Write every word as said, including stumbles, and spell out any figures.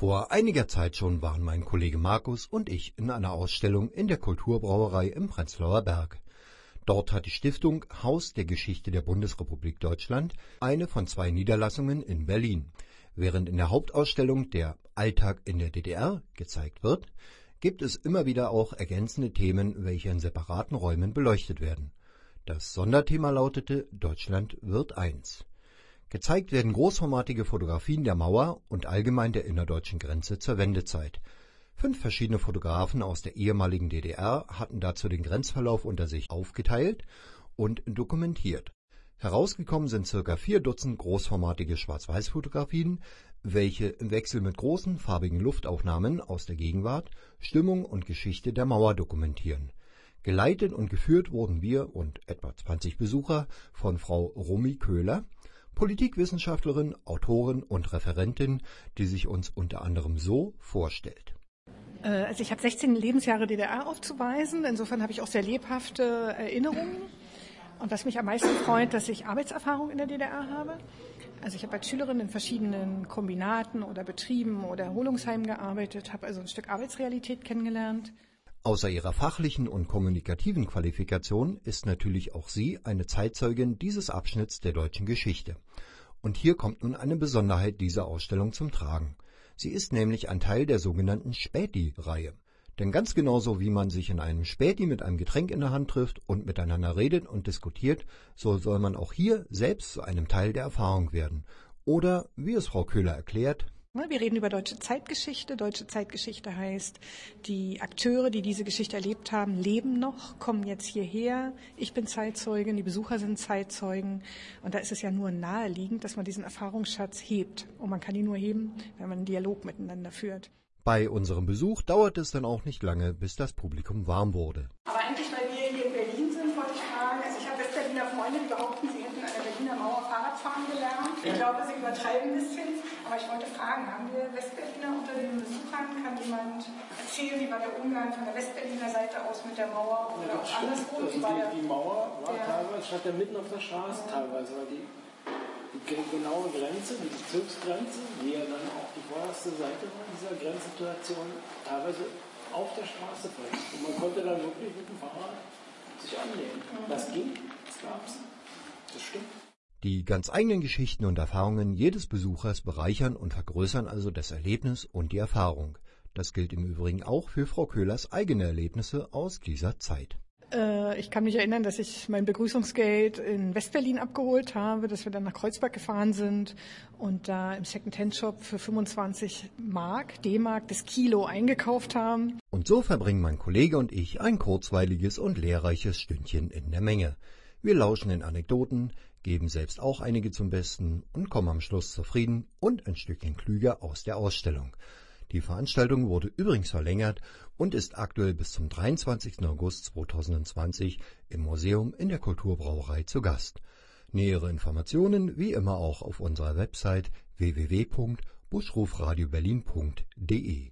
Vor einiger Zeit schon waren mein Kollege Markus und ich in einer Ausstellung in der Kulturbrauerei im Prenzlauer Berg. Dort hat die Stiftung Haus der Geschichte der Bundesrepublik Deutschland eine von zwei Niederlassungen in Berlin. Während in der Hauptausstellung der Alltag in der D D R gezeigt wird, gibt es immer wieder auch ergänzende Themen, welche in separaten Räumen beleuchtet werden. Das Sonderthema lautete Deutschland wird eins. Gezeigt werden großformatige Fotografien der Mauer und allgemein der innerdeutschen Grenze zur Wendezeit. Fünf verschiedene Fotografen aus der ehemaligen D D R hatten dazu den Grenzverlauf unter sich aufgeteilt und dokumentiert. Herausgekommen sind circa vier Dutzend großformatige Schwarz-Weiß-Fotografien, welche im Wechsel mit großen farbigen Luftaufnahmen aus der Gegenwart Stimmung und Geschichte der Mauer dokumentieren. Geleitet und geführt wurden wir und etwa zwanzig Besucher von Frau Romy Köhler, Politikwissenschaftlerin, Autorin und Referentin, die sich uns unter anderem so vorstellt. Also ich habe sechzehn Lebensjahre D D R aufzuweisen, insofern habe ich auch sehr lebhafte Erinnerungen. Und was mich am meisten freut, dass ich Arbeitserfahrung in der D D R habe. Also ich habe als Schülerin in verschiedenen Kombinaten oder Betrieben oder Erholungsheimen gearbeitet, habe also ein Stück Arbeitsrealität kennengelernt. Außer ihrer fachlichen und kommunikativen Qualifikation ist natürlich auch sie eine Zeitzeugin dieses Abschnitts der deutschen Geschichte. Und hier kommt nun eine Besonderheit dieser Ausstellung zum Tragen. Sie ist nämlich ein Teil der sogenannten Späti-Reihe. Denn ganz genauso wie man sich in einem Späti mit einem Getränk in der Hand trifft und miteinander redet und diskutiert, so soll man auch hier selbst zu einem Teil der Erfahrung werden. Oder, wie es Frau Köhler erklärt, wir reden über deutsche Zeitgeschichte. Deutsche Zeitgeschichte heißt, die Akteure, die diese Geschichte erlebt haben, leben noch, kommen jetzt hierher. Ich bin Zeitzeugin, die Besucher sind Zeitzeugen. Und da ist es ja nur naheliegend, dass man diesen Erfahrungsschatz hebt. Und man kann ihn nur heben, wenn man einen Dialog miteinander führt. Bei unserem Besuch dauerte es dann auch nicht lange, bis das Publikum warm wurde. Aber eigentlich, weil wir hier in Berlin sind, wollte ich fragen, also ich habe Westberliner Freunde, die behaupten, sie hätten an der Berliner Mauer Fahrradfahren gelernt. Ich glaube, sie übertreiben ein bisschen. Aber ich wollte fragen, haben wir Westberliner unter den Besuchern? Kann jemand erzählen, wie war der Umgang von der Westberliner Seite aus mit der Mauer oder ja, auch andersrum? Also die, die Mauer war der, teilweise, stand ja mitten auf der Straße ja. teilweise, weil die, die genaue Grenze, die Bezirksgrenze, die ja dann auch die vorderste Seite war dieser Grenzsituation, teilweise auf der Straße fällt. Und man konnte dann wirklich mit dem Fahrrad sich annähern. Mhm. Das ging, das gab's. Das stimmt. Die ganz eigenen Geschichten und Erfahrungen jedes Besuchers bereichern und vergrößern also das Erlebnis und die Erfahrung. Das gilt im Übrigen auch für Frau Köhlers eigene Erlebnisse aus dieser Zeit. Äh, ich kann mich erinnern, dass ich mein Begrüßungsgeld in Westberlin abgeholt habe, dass wir dann nach Kreuzberg gefahren sind und da im Second-Hand-Shop für fünfundzwanzig Mark, D-Mark, das Kilo eingekauft haben. Und so verbringen mein Kollege und ich ein kurzweiliges und lehrreiches Stündchen in der Menge. Wir lauschen in Anekdoten, geben selbst auch einige zum Besten und kommen am Schluss zufrieden und ein Stückchen klüger aus der Ausstellung. Die Veranstaltung wurde übrigens verlängert und ist aktuell bis zum dreiundzwanzigsten August zweitausendzwanzig im Museum in der Kulturbrauerei zu Gast. Nähere Informationen wie immer auch auf unserer Website w w w punkt buschrufradioberlin punkt de.